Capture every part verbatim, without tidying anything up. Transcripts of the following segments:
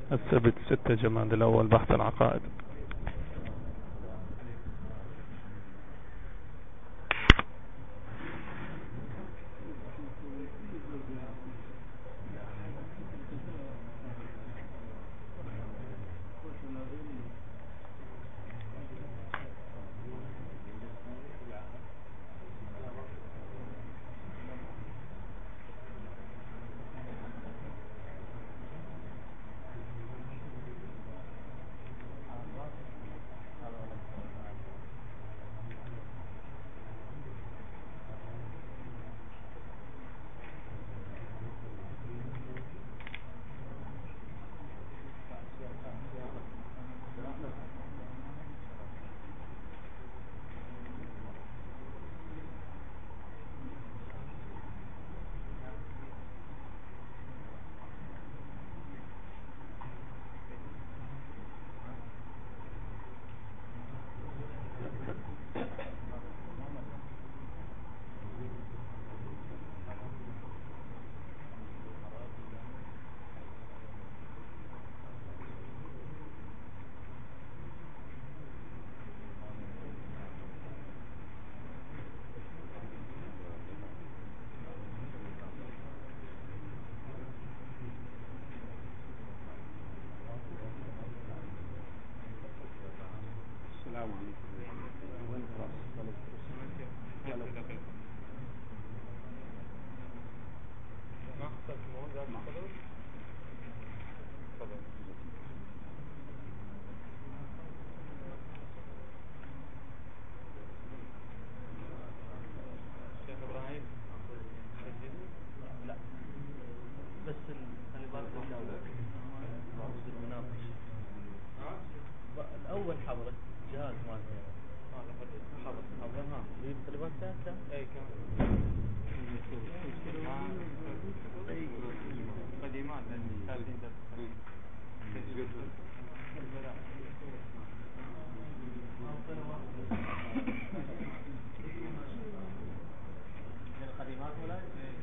السبت ستة جماد الأول، بحث العقائد. الأول حضرة جهاز مالها حضرة حضرها يجيب طلبات ثالثة أي كم قديمات ثلاثين القديمات ولا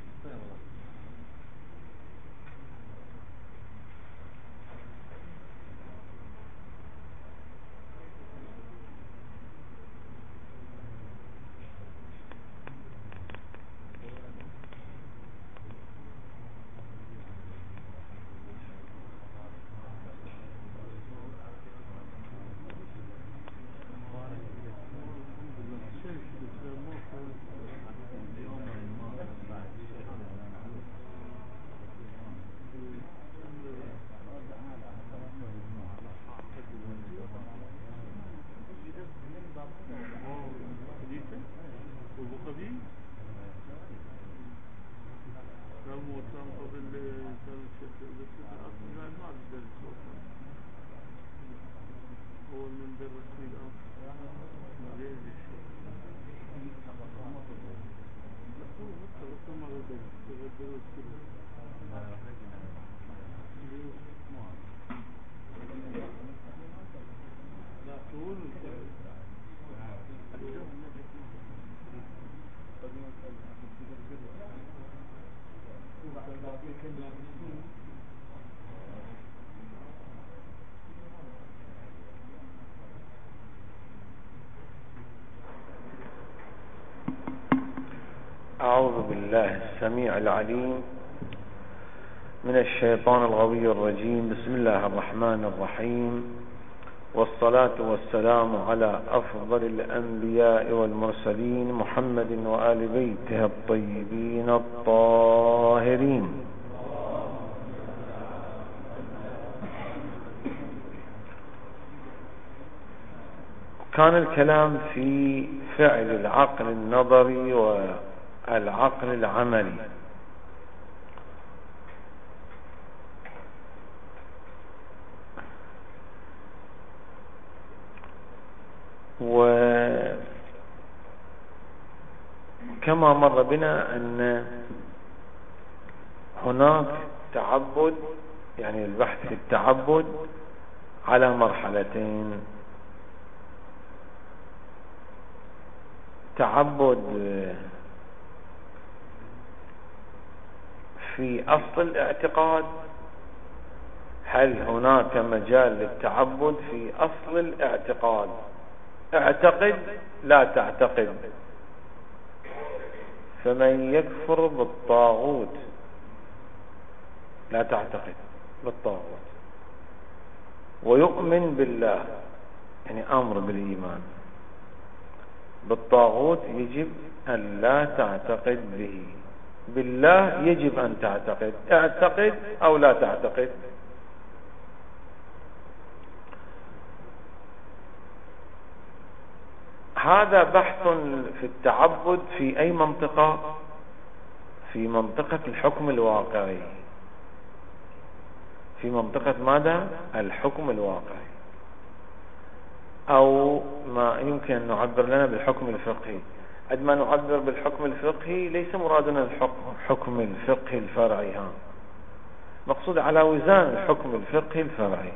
أعوذ بالله السميع العليم من الشيطان الغوي الرجيم. بسم الله الرحمن الرحيم، والصلاة والسلام على أفضل الأنبياء والمرسلين محمد وآل بيته الطيبين الطاهرين. كان الكلام في فعل العقل النظري والعقل العملي، وكما مر بنا أن هناك تعبد، يعني البحث في التعبد على مرحلتين: تعبد في أصل الاعتقاد هل هناك مجال للتعبد في أصل الاعتقاد؟ اعتقد لا تعتقد. فمن يكفر بالطاغوت، لا تعتقد بالطاغوت، ويؤمن بالله، يعني أمر بالإيمان بالطاغوت يجب أن لا تعتقد به. بالله يجب أن تعتقد. اعتقد أو لا تعتقد. هذا بحث في التعبد في أي منطقة؟ في منطقة الحكم الواقعي. في منطقة ماذا؟ الحكم الواقعي، أو ما يمكن أن نعبر لنا بالحكم الفقهي. عندما نعبر بالحكم الفقهي ليس مرادنا الحكم حكم الفقه الفرعي، ها مقصود على وزان الحكم الفقهي الفرعي.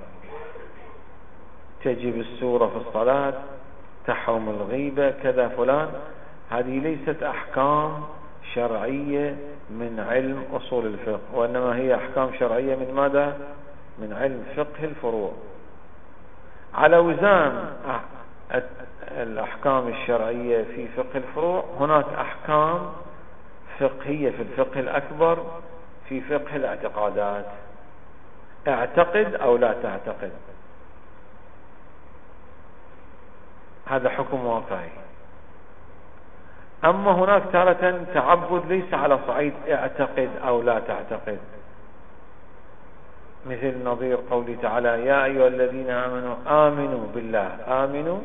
تجب السورة في الصلاة، تحرم الغيبة، كذا فلان. هذه ليست أحكام شرعية من علم أصول الفقه، وإنما هي أحكام شرعية من ماذا؟ من علم فقه الفروع. على وزان الأحكام الشرعية في فقه الفروع هناك أحكام فقهية في الفقه الأكبر في فقه الاعتقادات. اعتقد أو لا تعتقد، هذا حكم واقعي. أما هناك تارة تعبد ليس على صعيد اعتقد أو لا تعتقد، مثل نظير قوله تعالى: يا أيها الذين آمنوا آمنوا بالله. آمنوا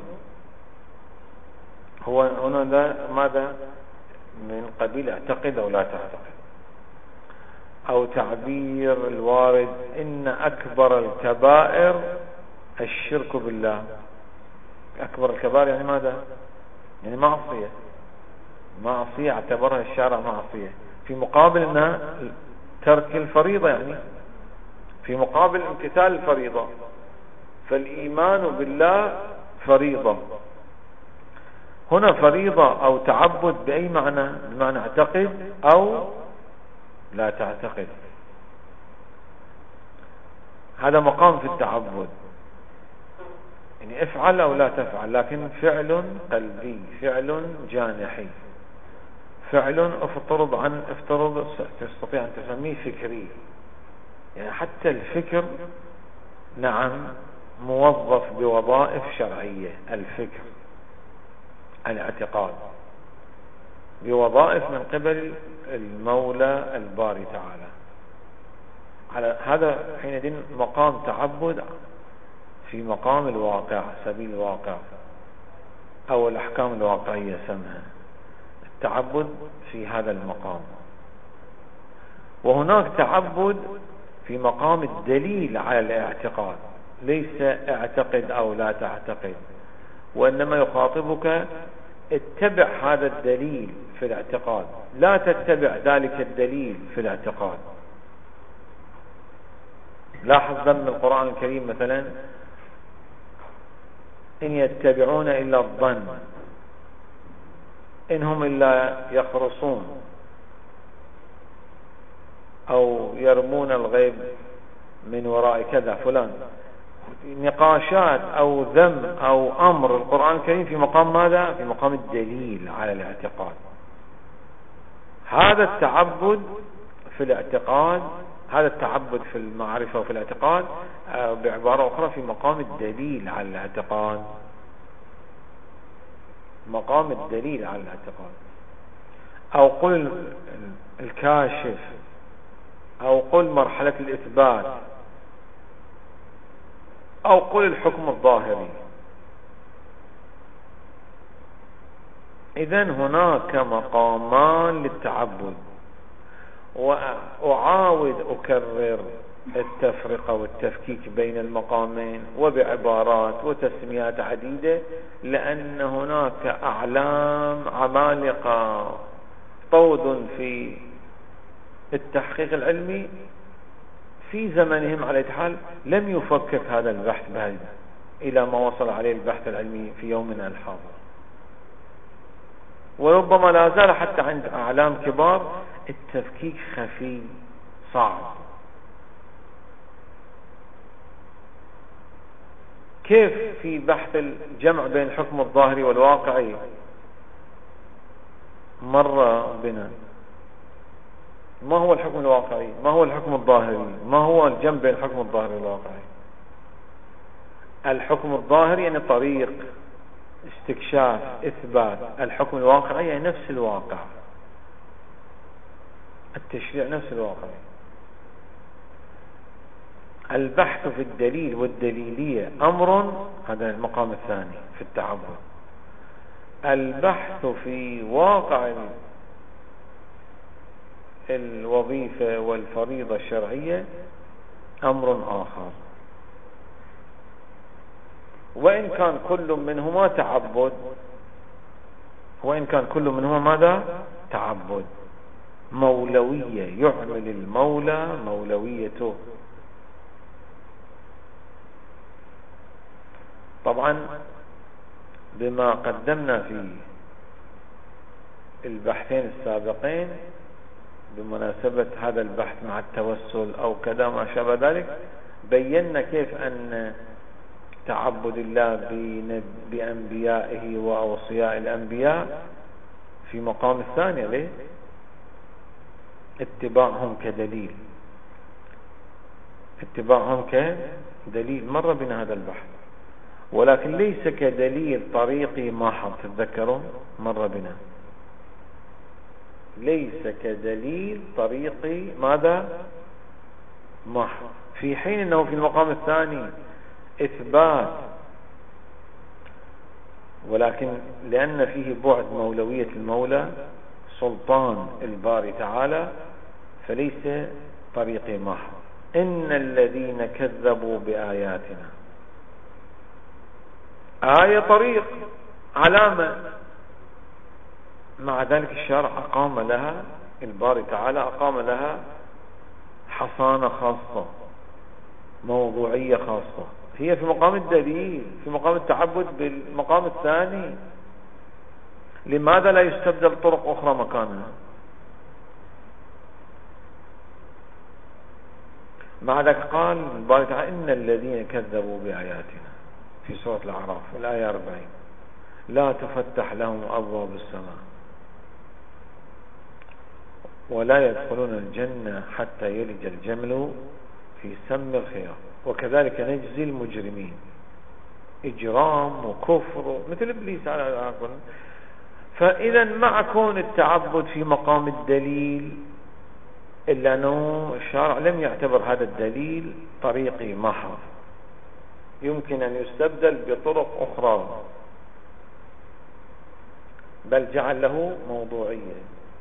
هو هنا ماذا؟ من قبيل اعتقد أو لا تعتقد. أو تعبير الوارد: إن أكبر الكبائر الشرك بالله. أكبر الكبائر يعني ماذا؟ يعني معصية. معصية اعتبرها الشارع معصية، في مقابل أنها ترك الفريضة، يعني في مقابل امتثال الفريضة. فالإيمان بالله فريضة. هنا فريضة أو تعبد بأي معنى؟ بمعنى اعتقد أو لا تعتقد. هذا مقام في التعبد، يعني افعل أو لا تفعل، لكن فعل قلبي، فعل جانحي، فعل افترض عن افترض تستطيع أن تسميه فكري. يعني حتى الفكر نعم موظف بوظائف شرعية. الفكر الاعتقاد بوظائف من قبل المولى الباري تعالى. على هذا حينئذ مقام تعبد في مقام الواقع، سبيل الواقع، أو الأحكام الواقعية سمها التعبد في هذا المقام. وهناك تعبد في مقام الدليل على الاعتقاد، ليس اعتقد أو لا تعتقد، وإنما يخاطبك اتبع هذا الدليل في الاعتقاد، لا تتبع ذلك الدليل في الاعتقاد. لاحظ ضمن القرآن الكريم مثلا: إن يتبعون إلا الظن إن هم إلا يخرصون، أو يرمون الغيب من وراء كذا فلان. نقاشات أو ذم أو أمر القرآن الكريم في مقام ماذا؟ في مقام الدليل على الاعتقاد. هذا التعبد في الاعتقاد، هذا التعبد في المعرفة وفي الاعتقاد بعبارة أخرى في مقام الدليل على الاعتقاد. مقام الدليل على الاعتقاد، أو قل الكاشف، أو قل مرحلة الإثبات، أو قل الحكم الظاهري. إذن هناك مقامان للتعبد. وأعاود أكرر التفرقة والتفكيك بين المقامين وبعبارات وتسميات عديدة، لأن هناك أعلام عمالقة طود في التحقيق العلمي في زمنهم على الحال لم يفكك هذا البحث بهذا إلى ما وصل عليه البحث العلمي في يومنا الحاضر. وربما لا زال حتى عند أعلام كبار التفكيك خفي صعب. كيف في بحث الجمع بين الحكم الظاهري والواقعي مر بنا؟ ما هو الحكم الواقعي؟ ما هو الحكم الظاهري؟ ما هو الجمع بين الحكم الظاهري والواقعي؟ الحكم الظاهري يعني طريق استكشاف إثبات الحكم الواقعي، يعني نفس الواقع، التشريع نفس الواقع. البحث في الدليل والدليلية أمر، هذا المقام الثاني في التعبد. البحث في واقع الوظيفة والفريضة الشرعية أمر آخر. وإن كان كل منهما تعبد، وإن كان كل منهما ماذا؟ تعبد، مولوية، يعمل المولى مولويته. طبعا بما قدمنا في البحثين السابقين بمناسبة هذا البحث مع التوسل أو كذا ما شابه ذلك، بينا كيف أن تعبد الله بأنبيائه وأوصياء الأنبياء في مقام الثاني ليه؟ اتباعهم كدليل، اتباعهم كدليل، مر بنا هذا البحث، ولكن ليس كدليل طريقي محض. تتذكرون مر بنا، ليس كدليل طريقي ماذا؟ محض، في حين انه في المقام الثاني اثبات، ولكن لان فيه بعد مولوية المولى سلطان الباري تعالى فليس طريقي محض. ان الذين كذبوا بآياتنا، آية طريق علامة، مع ذلك الشارع أقام لها، الباري تعالى أقام لها حصانة خاصة، موضوعية خاصة، هي في مقام الدليل، في مقام التعبد بالمقام الثاني. لماذا لا يستبدل طرق أخرى مكانها؟ مع ذلك قال الباري تعالى إن الذين كذبوا بآياتنا في سورة الأعراف الآية أربعين لا تفتح لهم أبواب السماء ولا يدخلون الجنة حتى يلج الجمل في سم الخياط وكذلك نجزي المجرمين. إجرام وكفر مثل إبليس على العقل. فإذا مع كون التعبد في مقام الدليل، إلا أنه الشارع لم يعتبر هذا الدليل طريقي محض، يمكن أن يستبدل بطرق أخرى، بل جعل له موضوعية.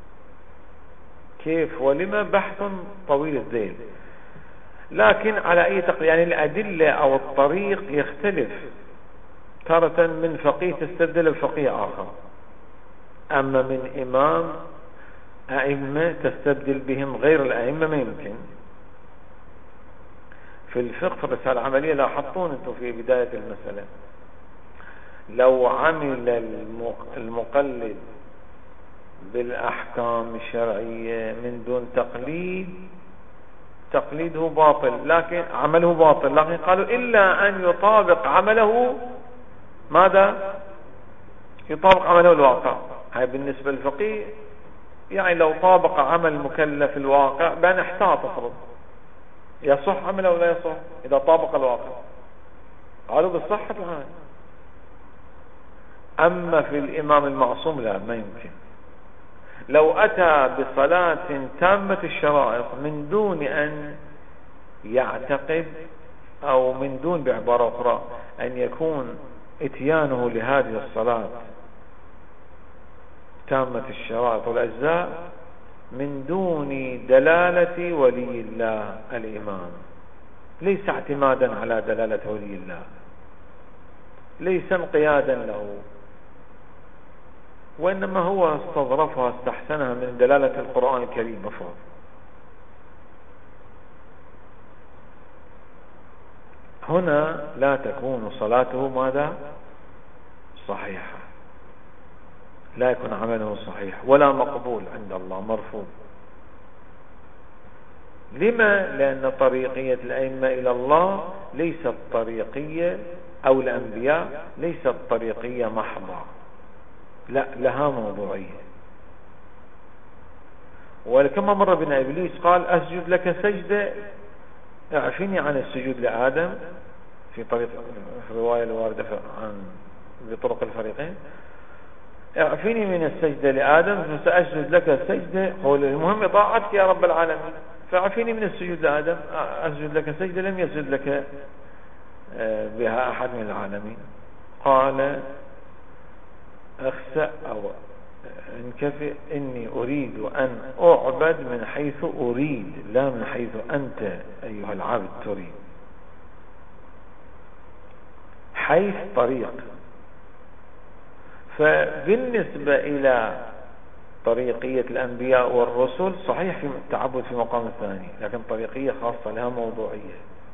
كيف ولما؟ بحث طويل الذيل، لكن على أي تقدير يعني الأدلة أو الطريق يختلف، تارة من فقيه تستبدل الفقيه آخر، أما من إمام أئمة تستبدل بهم غير الأئمة ما يمكن. في الفقه في الرسالة العملية لاحظتون أنتم في بداية المسألة، لو عمل المقلد بالأحكام الشرعية من دون تقليد، تقليده باطل، لكن عمله باطل، لكن قالوا إلا أن يطابق عمله ماذا؟ يطابق عمله الواقع. هاي بالنسبة للفقيه يعني لو طابق عمل المكلف الواقع بأن احتاط افرض يصح عمله ولا يصح إذا طابق الواقع، قالوا بالصحة الآن. أما في الإمام المعصوم لا، ما يمكن. لو أتى بصلاة تامة الشرائط من دون أن يعتقد، أو من دون بعبارة أخرى أن يكون اتيانه لهذه الصلاة تامة الشرائط والأجزاء من دون دلالة ولي الله الإمام، ليس اعتمادا على دلالة ولي الله، ليس انقيادا له، وإنما هو استظرفها استحسنها من دلالة القرآن الكريم مفروض. هنا لا تكون صلاته ماذا؟ صحيحة، لا يكون عمله صحيح ولا مقبول عند الله، مرفوض. لما؟ لأن طريقية الأئمة إلى الله ليست طريقية أو الأنبياء ليست طريقية محضة، لا، لها موضوعية. ولكما مر بنا إبليس قال أسجد لك سجدة، اعفني عن السجود لآدم في طريق في الرواية الواردة عن بطرق الفريقين، اعفني من السجدة لآدم فسأسجد لك سجدة، قول المهم طاعتك يا رب العالمين، فاعفني من السجود لآدم أسجد لك سجدة لم يسجد لك بها أحد من العالمين. قال اخسأ أو انكفئ إني أريد أن أعبد من حيث أريد، لا من حيث أنت أيها العبد تريد. حيث طريق. فبالنسبة إلى طريقية الأنبياء والرسل صحيح في التعبد في مقام الثاني، لكن طريقية خاصة لها موضوعية.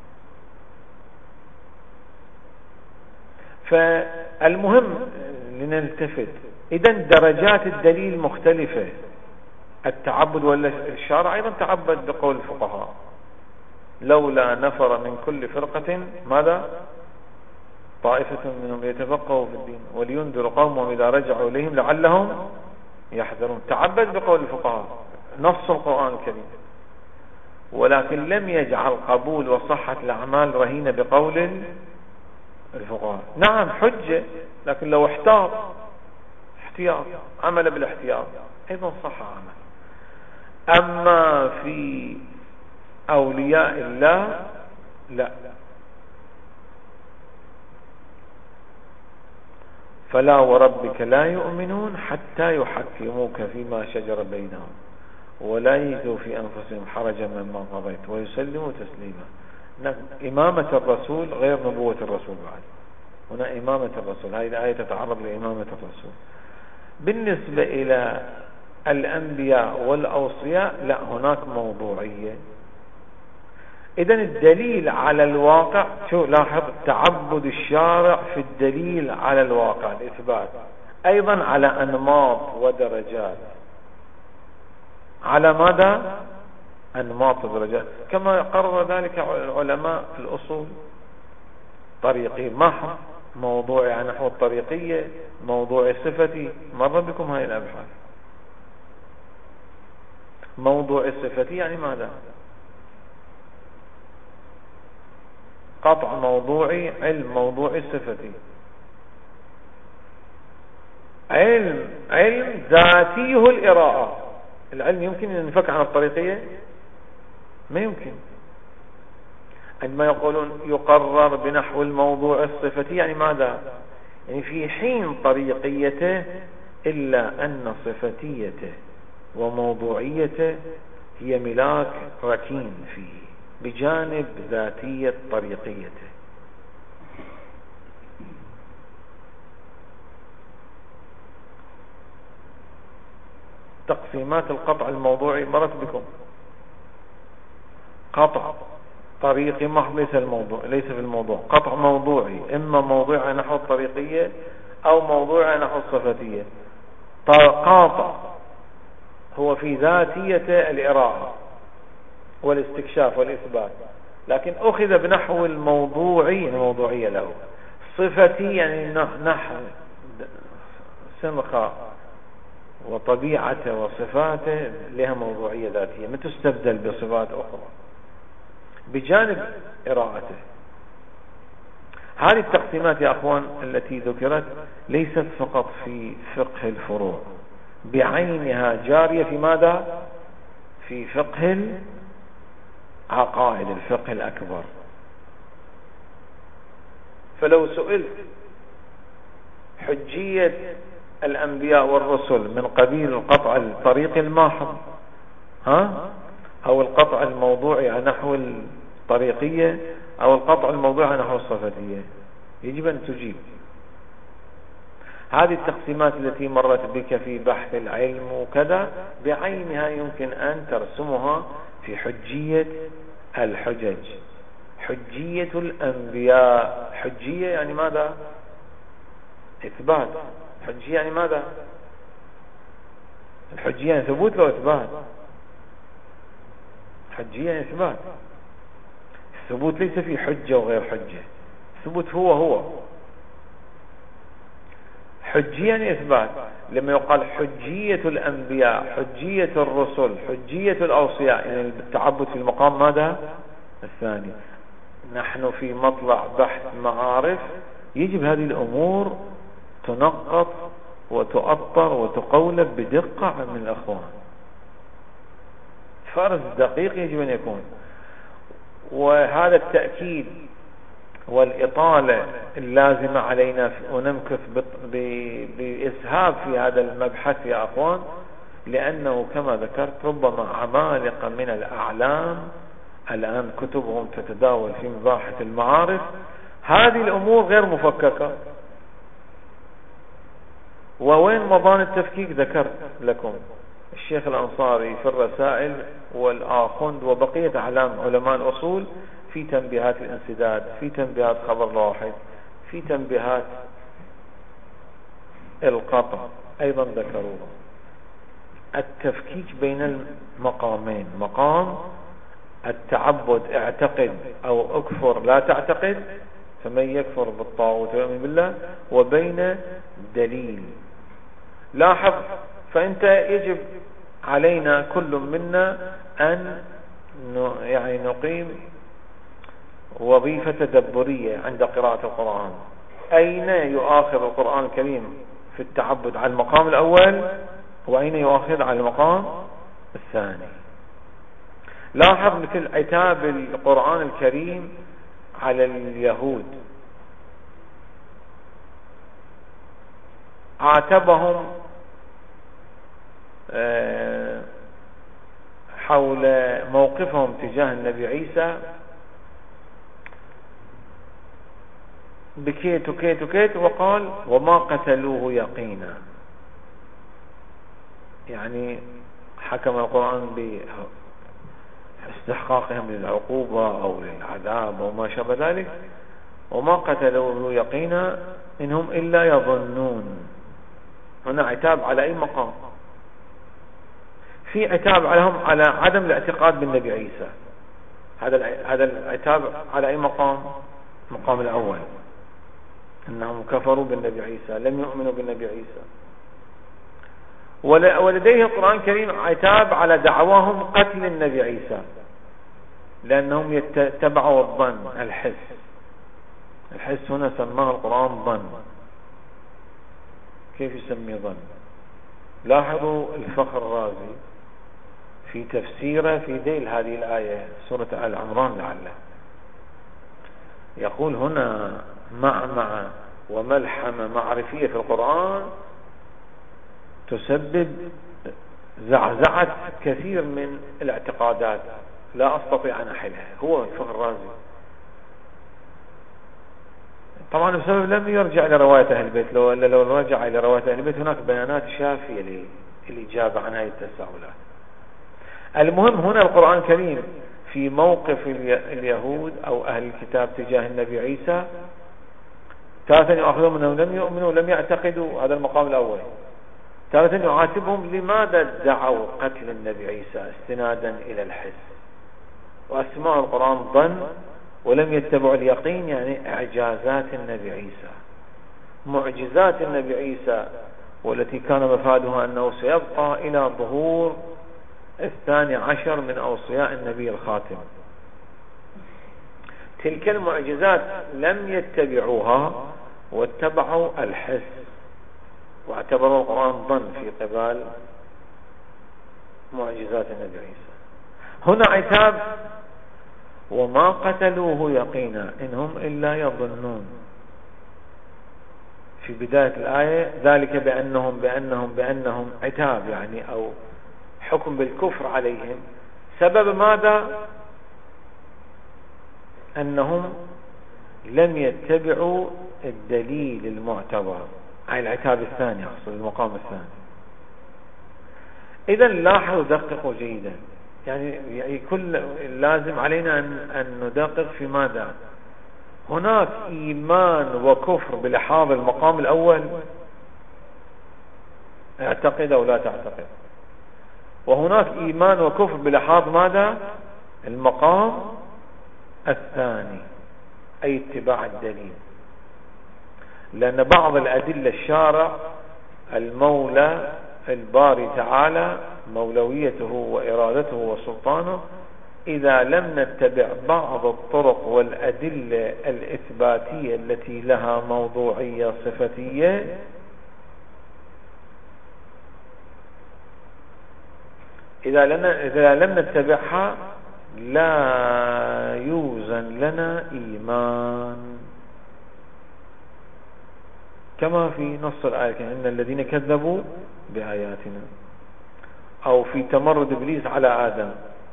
فالمهم لنلتفت، إذن درجات الدليل مختلفة. التعبد ولا الشارع أيضا تعبد بقول الفقهاء لولا نفر من كل فرقة ماذا طائفة منهم يتفقهوا في الدين ولينذر قومهم إذا رجعوا إليهم لعلهم يحذرون. تعبد بقول الفقهاء نص القرآن الكريم، ولكن لم يجعل قبول وصحة الأعمال رهينة بقول الفقهاء. نعم حجة، لكن لو احتاط احتياط عمل بالاحتياط أيضا صح عمل. أما في أولياء الله لا، فلا وربك لا يؤمنون حتى يحكموك فيما شجر بينهم ولا يجدوا في أنفسهم حرجا مما قضيت ويسلموا تسليما. إمامة الرسول غير نبوة الرسول بعد، هنا إمامة الرسول، هذه الآية تتعرض لإمامة الرسول. بالنسبة إلى الأنبياء والأوصياء لا، هناك موضوعية. إذن الدليل على الواقع، شو لاحظ تعبد الشارع في الدليل على الواقع الإثبات، أيضا على أنماط ودرجات. على ماذا؟ أنماط ودرجات، كما قرر ذلك العلماء في الأصول. طريقي محض، موضوعي عن نحو الطريقية، موضوعي صفتي، مر بكم هاي الأبحاث. موضوع الصفتي يعني ماذا؟ قطع موضوعي، علم موضوعي صفتي. علم علم ذاتيه الإراءة. العلم يمكن أن ينفك عن الطريقية؟ ما يمكن. عندما يقولون يقرر بنحو الموضوع الصفتي يعني ماذا؟ يعني في حين طريقيته إلا أن صفتيته وموضوعيته هي ملاك ركين فيه بجانب ذاتية طريقيته. تقسيمات القطع الموضوعي مرت بكم. قطع طريقي محض ليس الموضوع، ليس في الموضوع. قطع موضوعي إما موضوعي نحو الطريقية أو موضوعي نحو الصفتية. قاطع هو في ذاتية الإراءة والاستكشاف والإثبات، لكن أخذ بنحو الموضوعي، الموضوعية له. صفتي يعني نحو سمخة وطبيعته وصفاته لها موضوعية ذاتية ما تستبدل بصفات أخرى بجانب إراءته. هذه التقسيمات يا أخوان التي ذكرت ليست فقط في فقه الفروع، بعينها جارية في ماذا؟ في فقه العقائد، الفقه الأكبر. فلو سئلت حجية الأنبياء والرسل من قبيل القطع الطريق الماحض ها أو القطع الموضوعي على نحو الطريقية أو القطع الموضوعي على نحو الصفتية، يجب أن تجيب. هذه التقسيمات التي مرت بك في بحث العلم وكذا بعينها يمكن أن ترسمها في حجية الحجج. حجية الأنبياء، حجية يعني ماذا؟ إثبات. حجية يعني ماذا؟ الحجية يعني ثبوت لو إثبات. حجية يعني إثبات. الثبوت ليس في حجة وغير حجة، الثبوت هو هو. حجية يعني إثبات. لما يقال حجية الأنبياء، حجية الرسل، حجية الأوصياء، يعني التعبد في المقام ماذا؟ الثاني. نحن في مطلع بحث معارف، يجب هذه الأمور تنقط وتؤطر وتقولب بدقة من الأخوان. فرز دقيق يجب أن يكون. وهذا التأكيد والإطالة اللازمة علينا، ونمكث بإسهاب في هذا المبحث يا أخوان، لأنه كما ذكرت ربما عمالقة من الأعلام الآن كتبهم تتداول في مباحث المعارف، هذه الأمور غير مفككة. ووين مضان التفكيك؟ ذكرت لكم الشيخ الأنصاري في الرسائل والآخند وبقية أعلام علماء الأصول في تنبيهات الانسداد، في تنبيهات خبر الواحد، في تنبيهات القطع أيضا ذكروا التفكيك بين المقامين، مقام التعبد اعتقد أو اكفر لا تعتقد، فمن يكفر بالطاغوت ويؤمن بالله، وبين دليل. لاحظ، فأنت يجب علينا كل منا أن يعني نقيم وظيفة تدبرية عند قراءة القرآن. أين يؤاخذ القرآن الكريم في التعبد على المقام الأول، وأين يؤاخذ على المقام الثاني؟ لاحظ مثل عتاب القرآن الكريم على اليهود، عاتبهم حول موقفهم تجاه النبي عيسى بكيت وكيت وكيت، وقال وما قتلوه يقينا. يعني حكم القرآن باستحقاقهم للعقوبة أو للعذاب وما شابه ذلك، وما قتلوه يقينا إنهم إلا يظنون. هنا عتاب على أي مقام؟ في عتاب عليهم على عدم الاعتقاد بالنبي عيسى، هذا هذا العتاب على أي مقام؟ المقام الأول، أنهم كفروا بالنبي عيسى، لم يؤمنوا بالنبي عيسى. ولديه القرآن الكريم عتاب على دعواهم قتل النبي عيسى، لأنهم يتبعوا الظن، الحس. الحس هنا سماه القرآن ظن. كيف يسمي ظن؟ لاحظوا الفخر الرازي في تفسيره في ذيل هذه الآية سورة آل عمران لعله يقول هنا معمع وملحمة معرفية في القرآن تسبب زعزعة كثير من الاعتقادات لا أستطيع أن أحلها. هو الفخر الرازي طبعا بسبب لم يرجع إلى رواية أهل البيت، لو إلا لو رجع إلى رواية أهل البيت هناك بيانات شافية للإجابة عن هذه التساؤلات. المهم هنا القرآن الكريم في موقف اليهود أو أهل الكتاب تجاه النبي عيسى، تارة يؤخذهم أنهم لم يؤمنوا ولم يعتقدوا، هذا المقام الأول. تارة يعاتبهم لماذا ادعوا قتل النبي عيسى استنادا إلى الحس، وأسماء القرآن ظن ولم يتبعوا اليقين، يعني إعجازات النبي عيسى، معجزات النبي عيسى، والتي كان مفادها أنه سيبقى إلى ظهور الثاني عشر من أوصياء النبي الخاتم. تلك المعجزات لم يتبعوها واتبعوا الحس، واعتبروا القرآن ظن في قبال معجزات النبي عيسى. هنا عتاب وما قتلوه يقينا إنهم إلا يظنون. في بداية الآية ذلك بأنهم بأنهم بأنهم عتاب يعني أو حكم بالكفر عليهم. سبب ماذا؟ أنهم لم يتبعوا الدليل المعتبر، أي العتاب الثاني، أقصد المقام الثاني. إذا لاحظوا دققوا جيدا، يعني كل لازم علينا أن ندقق في ماذا؟ هناك إيمان وكفر بلحاظ المقام الأول، اعتقد أو لا تعتقد، وهناك إيمان وكفر بلحاظ ماذا؟ المقام الثاني، أي اتباع الدليل، لأن بعض الأدلة الشارع المولى الباري تعالى مولويته وإرادته وسلطانه، إذا لم نتبع بعض الطرق والأدلة الإثباتية التي لها موضوعية صفتية إذا لنا إذا لم نتبعها لا يوزن لنا إيمان، كما في نص الآية إن الذين كذبوا بآياتنا، أو في تمرد إبليس على آدم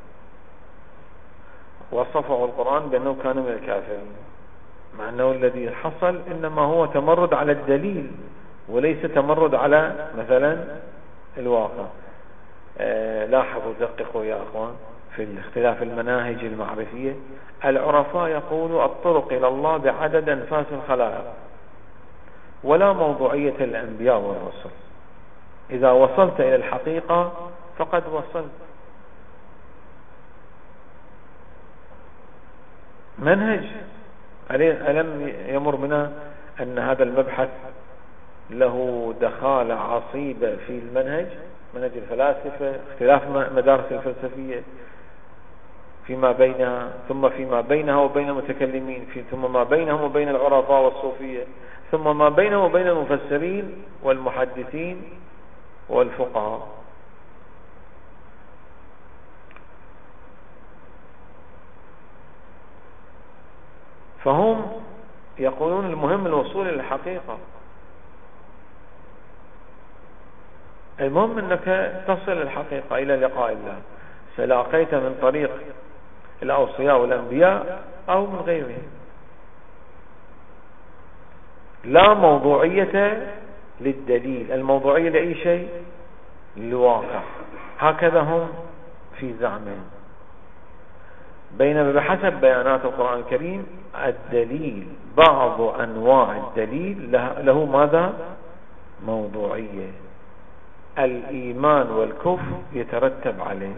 وصفه القرآن بأنه كان من الكافرين، مع أنه الذي حصل إنما هو تمرد على الدليل وليس تمرد على مثلا الواقع. آه لاحظوا دققوا يا أخوان في اختلاف المناهج المعرفية. العرفاء يقولوا الطرق إلى الله بعدد أنفاس الخلائق، ولا موضوعية الأنبياء والرسل. إذا وصلت إلى الحقيقة فقد وصلت. منهج ألم يمر بنا أن هذا المبحث له دخالة عصيبة في المنهج، منهج الفلاسفة، اختلاف مدارس الفلسفية فيما بينها، ثم فيما بينها وبين المتكلمين، ثم ما بينهم وبين العرفاء والصوفية، ثم ما بينهم وبين المفسرين والمحدثين والفقهاء. فهم يقولون المهم الوصول إلى الحقيقة، المهم أنك تصل الحقيقة إلى لقاء الله، سلاقيت من طريق الأوصياء والأنبياء أو من غيرهم. لا موضوعية للدليل، الموضوعية لأي شيء للواقع، هكذا هم في زعمهم. بينما بحسب بيانات القرآن الكريم الدليل، بعض أنواع الدليل له ماذا؟ موضوعية. الإيمان والكفر يترتب عليه.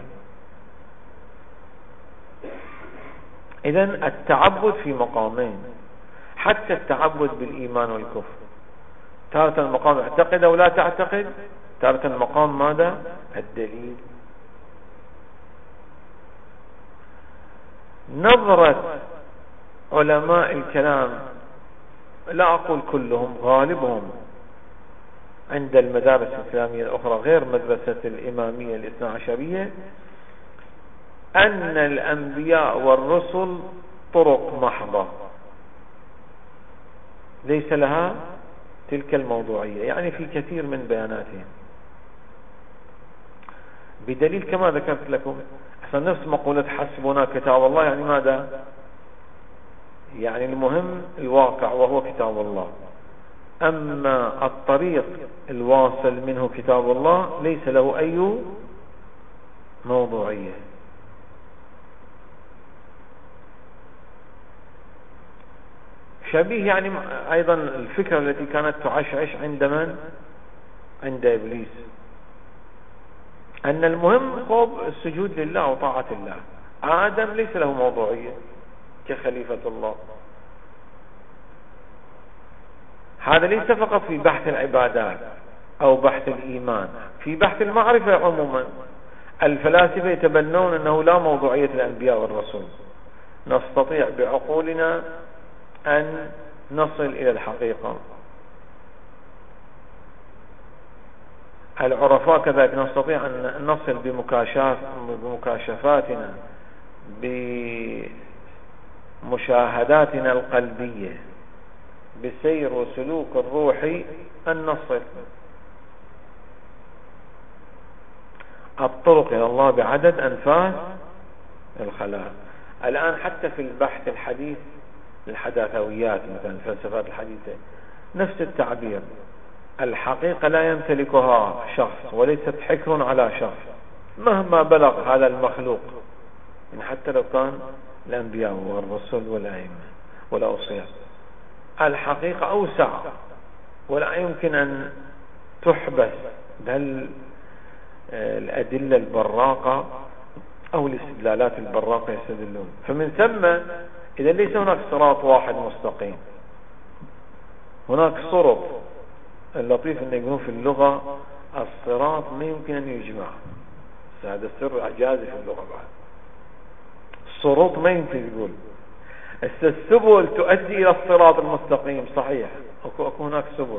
إذن التعبد في مقامين، حتى التعبد بالإيمان والكفر، تارة المقام اعتقد أو لا تعتقد، تارة المقام ماذا؟ الدليل. نظرة علماء الكلام، لا أقول كلهم، غالبهم عند المدارس الإسلامية الأخرى غير مدرسة الإمامية الاثنى عشرية، أن الأنبياء والرسل طرق محضة ليس لها تلك الموضوعية، يعني في كثير من بياناتهم، بدليل كما ذكرت لكم أحسن نفس مقولة حسبنا كتاب الله، يعني ماذا؟ يعني المهم الواقع وهو كتاب الله، أما الطريق الواصل منه كتاب الله ليس له أي موضوعية. شبيه يعني أيضا الفكرة التي كانت تعشعش عند من؟ عند إبليس، أن المهم هو السجود لله وطاعة الله. آدم ليس له موضوعية كخليفة الله. هذا ليس فقط في بحث العبادات أو بحث الإيمان، في بحث المعرفة عموما. الفلاسفة يتبنون أنه لا موضوعية الأنبياء والرسل، نستطيع بعقولنا أن نصل إلى الحقيقة. العرفاء كذلك نستطيع أن نصل بمكاشف بمكاشفاتنا بمشاهداتنا القلبية بسير وسلوك الروحي أن نصل. الطرق إلى الله بعدد أنفاس الخلاء. الآن حتى في البحث الحديث الحداثويات مثلا الفلسفات الحديثة نفس التعبير، الحقيقة لا يمتلكها شخص وليست حكر على شخص مهما بلغ هذا المخلوق، إن حتى لو كان الأنبياء والرسل والأئمة والأوصياء. الحقيقة أوسع ولا يمكن أن تحبس بل الأدلة البراقة أو الاستدلالات البراقة يستدلون. فمن ثم إذا ليس هناك صراط واحد مستقيم، هناك صرط. اللطيف أن يقولون في اللغة الصراط ما يمكن أن يجمع، هذا السر إعجازي في اللغة بعد. الصراط ما يمكن يقول السبل تؤدي إلى الصراط المستقيم، صحيح أكو أكو هناك سبل،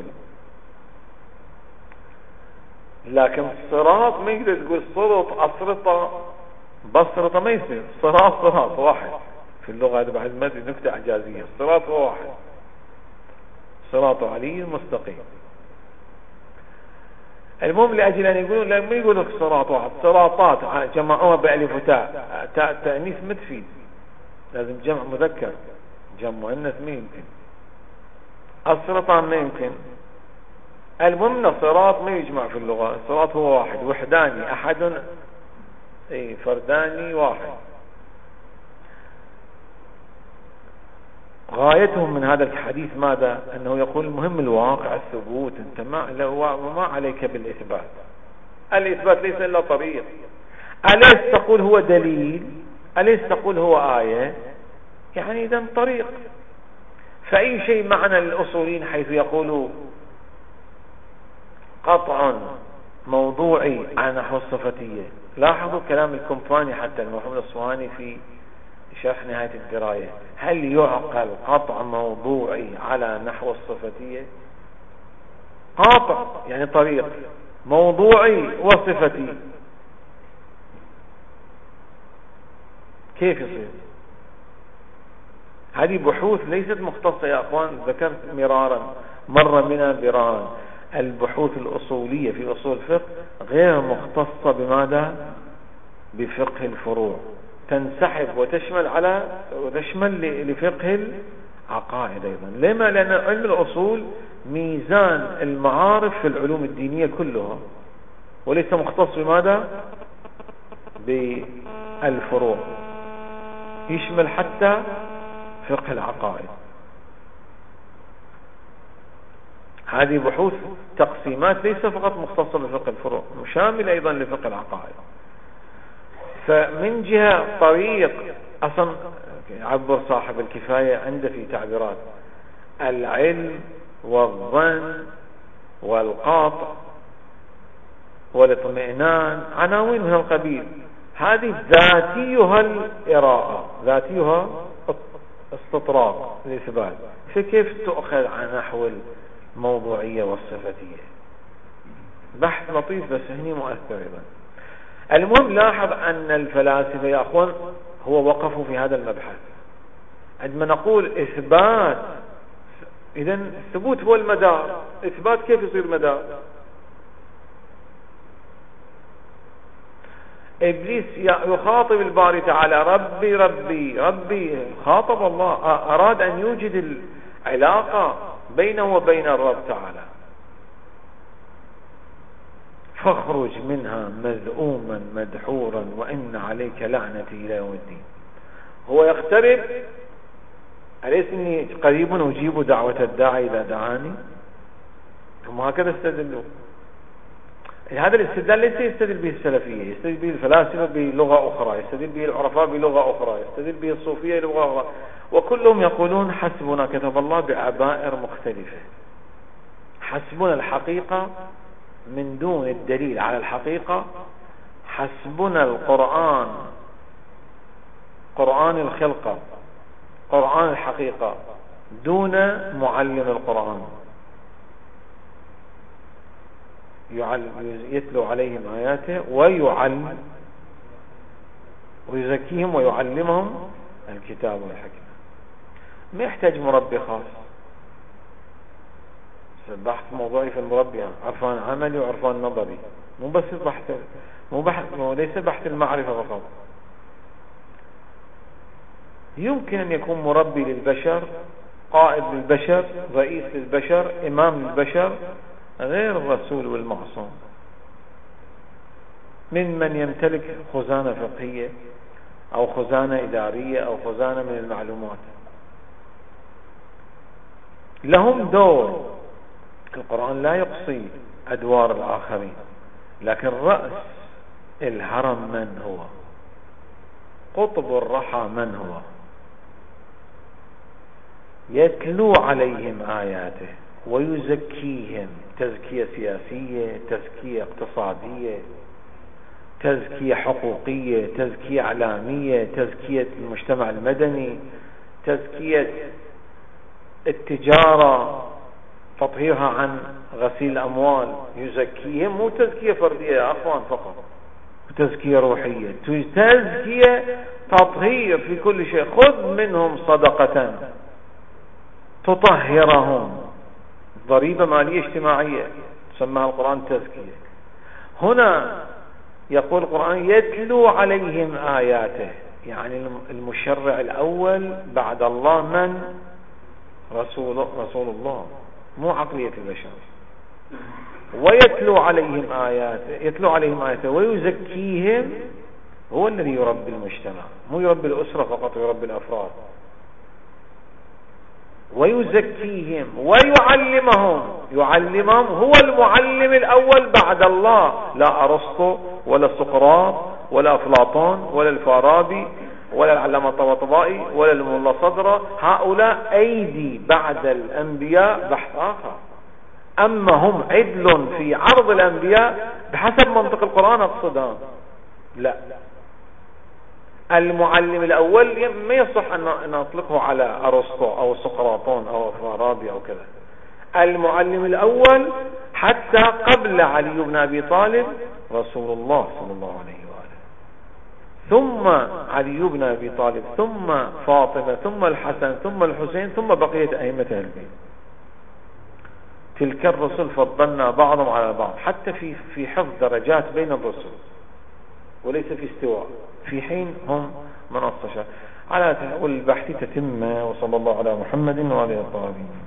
لكن الصراط ما يقدر تقول صرط أسرطة بسرطة، ما يصير. صراط صراط واحد في اللغة، هذا بعد ما نكتة إعجازية. الصراط هو واحد، صراط علي مستقيم. المهم لأجل أن يقولون لما يقول لك صراط واحد، صراطات جمعوها بألف وتاء، تاء تأنيث ما تفيد، لازم جمع مذكر، جمع مؤنث ما يمكن، الصراطان ما يمكن. المهم الصراط ما يجمع في اللغة. الصراط هو واحد، وحداني، أحد، اي فرداني، واحد. غايتهم من هذا الحديث ماذا؟ أنه يقول المهم الواقع الثبوت، أنت ما, ما عليك بالإثبات. الإثبات ليس إلا طريق. أليس تقول هو دليل؟ أليس تقول هو آية؟ يعني إذن طريق. فأي شيء معنى الأصولين حيث يقولوا قطع موضوعي على نحو الصفتية. لاحظوا كلام الكمفاني حتى المحمد الصواني في شرح نهاية الدراية، هل يعقل قطع موضوعي على نحو الصفتية؟ قاطع يعني طريق، موضوعي وصفتي، كيف يصير؟ هذه بحوث ليست مختصة يا أخوان، ذكرت مرارا مرة من بران، البحوث الأصولية في أصول الفقه غير مختصة بماذا؟ بفقه الفروع، تنسحب وتشمل على وتشمل لفقه العقائد أيضا. لما؟ لأن علم الأصول ميزان المعارف في العلوم الدينية كلها، وليس مختص بماذا؟ بالفروع، يشمل حتى فقه العقائد. هذه بحوث تقسيمات ليس فقط مختصة بفقه الفروع، مشامل أيضا لفقه العقائد. فمن جهة طريق، أصلا عبر صاحب الكفاية عنده في تعبيرات العلم والظن والقاطع والاطمئنان، عناوين من القبيل، هذه ذاتيها الإراءة، ذاتيها استطراق الإثبات. فكيف تؤخذ عن نحو الموضوعية والصفتية؟ بحث لطيف بس هني مؤثر أيضا. المهم لاحظ أن الفلاسفة يا أخوان هو وقفوا في هذا المبحث. عندما نقول إثبات، إذن الثبوت هو المدار، إثبات كيف يصير مدار؟ إبليس يخاطب الباري تعالى ربي ربي ربي، خاطب الله، أراد أن يوجد العلاقة بينه وبين الرب تعالى. فاخرج منها مذءوما مدحورا وإن عليك لعنتي إلى يوم الدين. هو يقترب، أليس إني قريب أجيب دعوة الداعي إذا دعاني؟ هم هكذا استدلوا. هذا الاستدلال ليس يستدل به السلفية، يستدل به الفلاسفة بلغة أخرى، يستدل به العرفاء بلغة أخرى، يستدل به الصوفية بلغة أخرى، وكلهم يقولون حسبنا كتب الله بعبائر مختلفة. حسبنا الحقيقة من دون الدليل على الحقيقة، حسبنا القرآن، قرآن الخلقة، قرآن الحقيقة، دون معلم القرآن يتلو عليهم آياته ويعلم ويزكيهم ويعلمهم الكتاب والحكمة. ما يحتاج مربي خاص. بحث موضوعي في المربي عرفان عملي وعرفان نظري، مو بس بحث، مو بحث، مو ليس بحث المعرفة فقط. يمكن أن يكون مربي للبشر، قائد للبشر، رئيس للبشر، إمام للبشر، غير الرسول والمعصوم، من من يمتلك خزانة فقهية أو خزانة إدارية أو خزانة من المعلومات. لهم دور. القرآن لا يقصي أدوار الآخرين، لكن رأس الهرم من هو؟ قطب الرحى من هو؟ يتلو عليهم آياته ويزكيهم، تزكية سياسية، تزكية اقتصادية، تزكية حقوقية، تزكية إعلامية، تزكية المجتمع المدني، تزكية التجارة، تطهيرها عن غسيل الأموال. يزكيهم مو تزكية فردية يا أخوان فقط، تزكية روحية، تزكية تطهير في كل شيء. خذ منهم صدقة تطهرهم، ضريبة مالية اجتماعية تسمى القرآن تزكية. هنا يقول القرآن يتلو عليهم آياته، يعني المشرع الأول بعد الله من؟ رسول, رسول الله، مو عقلية البشر. ويتلو عليهم آياته، يتلو عليهم آياته ويزكيهم، هو الذي يربي المجتمع، مو يربي الأسرة فقط ويربي الأفراد. ويزكيهم ويعلمهم، يعلمهم، هو المعلم الأول بعد الله، لا أرسطو ولا سقراط ولا أفلاطون ولا الفارابي ولا العلامة الطباطبائي ولا الملا صدرة، هؤلاء أيدي بعد الأنبياء بحث آخر. أما هم عدل في عرض الأنبياء بحسب منطق القرآن أقصدها، لا. المعلم الأول ما يصح أن نطلقه على أرسطو أو سقراطون أو فارابي أو كذا. المعلم الأول حتى قبل علي بن أبي طالب رسول الله صلى الله عليه وآله، ثم علي بن أبي طالب، ثم فاطمة، ثم الحسن، ثم الحسين، ثم بقية أئمة أهل البيت. تلك الرسل فضلنا بعضهم على بعض، حتى في في حفظ درجات بين الرسل وليس في استواء، في حين هم منصة على والبحث تتم. وصلى الله على محمد وعلى آله الطاهرين.